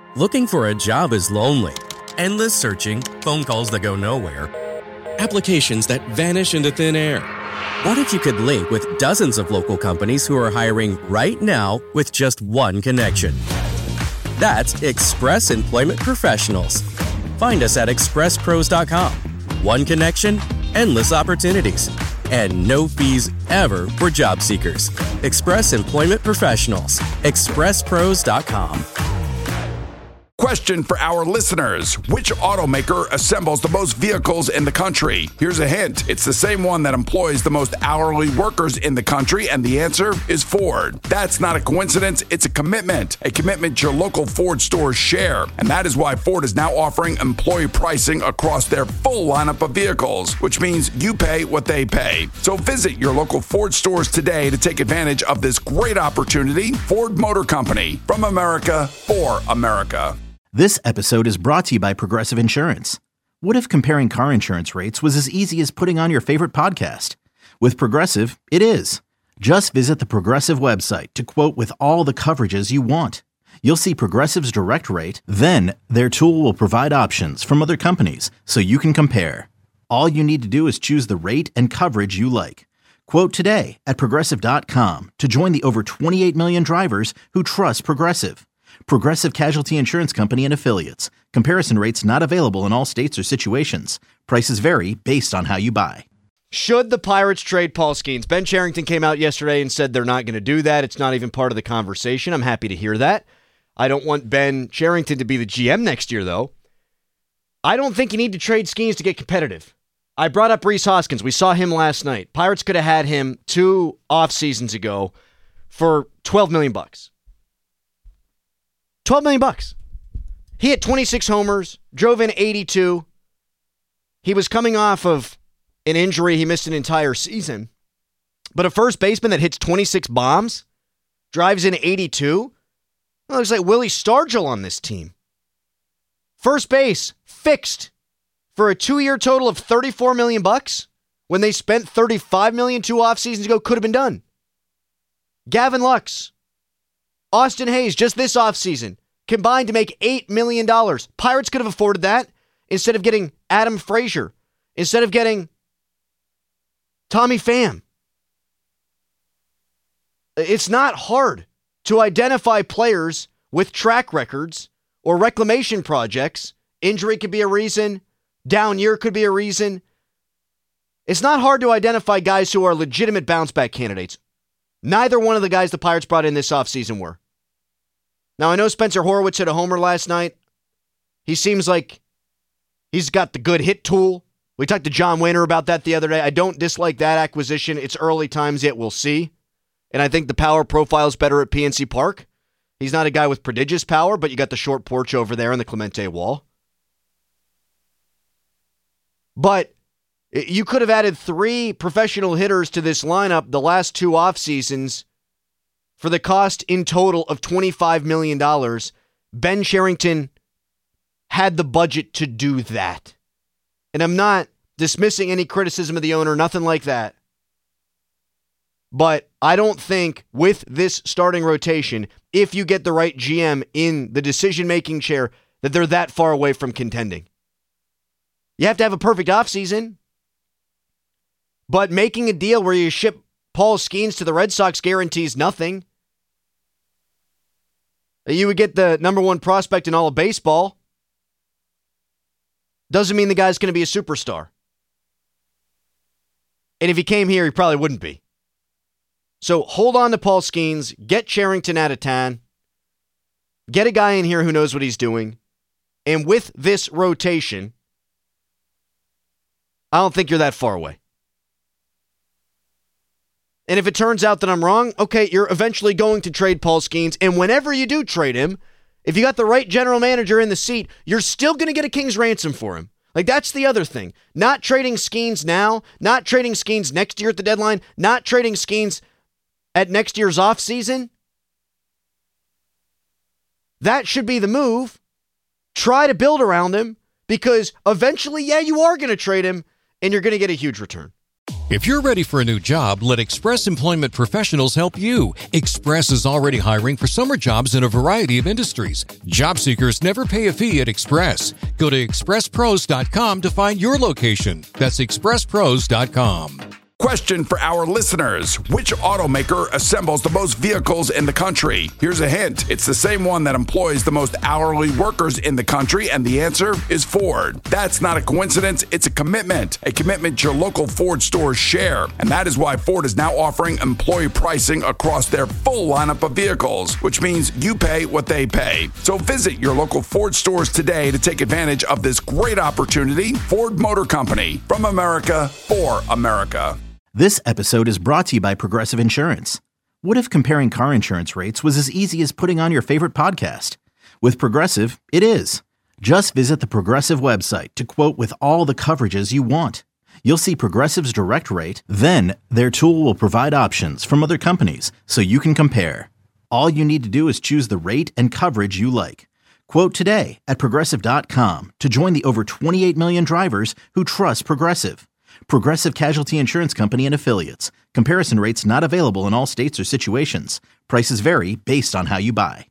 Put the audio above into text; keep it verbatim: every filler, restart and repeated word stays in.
Looking for a job is lonely. Endless searching, phone calls that go nowhere, applications that vanish into thin air. What if you could link with dozens of local companies who are hiring right now with just one connection? That's Express Employment Professionals. Find us at express pros dot com. One connection, endless opportunities, and no fees ever for job seekers. Express Employment Professionals. express pros dot com. Question for our listeners. Which automaker assembles the most vehicles in the country? Here's a hint. It's the same one that employs the most hourly workers in the country, and the answer is Ford. That's not a coincidence. It's a commitment. A commitment your local Ford stores share. And that is why Ford is now offering employee pricing across their full lineup of vehicles, which means you pay what they pay. So visit your local Ford stores today to take advantage of this great opportunity. Ford Motor Company. From America, for America. This episode is brought to you by Progressive Insurance. What if comparing car insurance rates was as easy as putting on your favorite podcast? With Progressive, it is. Just visit the Progressive website to quote with all the coverages you want. You'll see Progressive's direct rate, then their tool will provide options from other companies so you can compare. All you need to do is choose the rate and coverage you like. Quote today at progressive dot com to join the over twenty-eight million drivers who trust Progressive. Progressive Casualty Insurance Company and Affiliates. Comparison rates not available in all states or situations. Prices vary based on how you buy. Should the Pirates trade Paul Skeens? Ben Cherington came out yesterday and said they're not going to do that. It's not even part of the conversation. I'm happy to hear that. I don't want Ben Cherington to be the G M next year, though. I don't think you need to trade Skeens to get competitive. I brought up Rhys Hoskins. We saw him last night. Pirates could have had him two off seasons ago for twelve million bucks. twelve million bucks. He hit twenty-six homers, drove in eighty-two. He was coming off of an injury. He missed an entire season. But a first baseman that hits twenty-six bombs, drives in eighty-two, it looks like Willie Stargell on this team. First base, fixed for a two-year total of thirty-four million bucks when they spent thirty-five million two off seasons ago. Could have been done. Gavin Lux, Austin Hayes, just this offseason, combined to make eight million dollars. Pirates could have afforded that instead of getting Adam Frazier, instead of getting Tommy Pham. It's not hard to identify players with track records or reclamation projects. Injury could be a reason. Down year could be a reason. It's not hard to identify guys who are legitimate bounce back candidates. Neither one of the guys the Pirates brought in this offseason were. Now, I know Spencer Horwitz hit a homer last night. He seems like he's got the good hit tool. We talked to John Wayner about that the other day. I don't dislike that acquisition. It's early times yet. We'll see. And I think the power profile is better at P N C Park. He's not a guy with prodigious power, but you got the short porch over there and the Clemente wall. But you could have added three professional hitters to this lineup the last two off seasons for the cost in total of twenty-five million dollars. Ben Cherington had the budget to do that. And I'm not dismissing any criticism of the owner, nothing like that. But I don't think with this starting rotation, if you get the right G M in the decision-making chair, that they're that far away from contending. You have to have a perfect offseason. But making a deal where you ship Paul Skeens to the Red Sox guarantees nothing. You would get the number one prospect in all of baseball. Doesn't mean the guy's going to be a superstar. And if he came here, he probably wouldn't be. So hold on to Paul Skeens, get Cherington out of town, get a guy in here who knows what he's doing, and with this rotation, I don't think you're that far away. And if it turns out that I'm wrong, okay, you're eventually going to trade Paul Skeens, and whenever you do trade him, if you got the right general manager in the seat, you're still going to get a king's ransom for him. Like, that's the other thing. Not trading Skeens now, not trading Skeens next year at the deadline, not trading Skeens at next year's offseason. That should be the move. Try to build around him, because eventually, yeah, you are going to trade him, and you're going to get a huge return. If you're ready for a new job, let Express Employment Professionals help you. Express is already hiring for summer jobs in a variety of industries. Job seekers never pay a fee at Express. Go to express pros dot com to find your location. That's express pros dot com. Question for our listeners. Which automaker assembles the most vehicles in the country? Here's a hint. It's the same one that employs the most hourly workers in the country, and the answer is Ford. That's not a coincidence. It's a commitment. A commitment your local Ford stores share. And that is why Ford is now offering employee pricing across their full lineup of vehicles, which means you pay what they pay. So visit your local Ford stores today to take advantage of this great opportunity. Ford Motor Company. From America, for America. This episode is brought to you by Progressive Insurance. What if comparing car insurance rates was as easy as putting on your favorite podcast? With Progressive, it is. Just visit the Progressive website to quote with all the coverages you want. You'll see Progressive's direct rate, then their tool will provide options from other companies so you can compare. All you need to do is choose the rate and coverage you like. Quote today at progressive dot com to join the over twenty-eight million drivers who trust Progressive. Progressive Casualty Insurance Company and Affiliates. Comparison rates not available in all states or situations. Prices vary based on how you buy.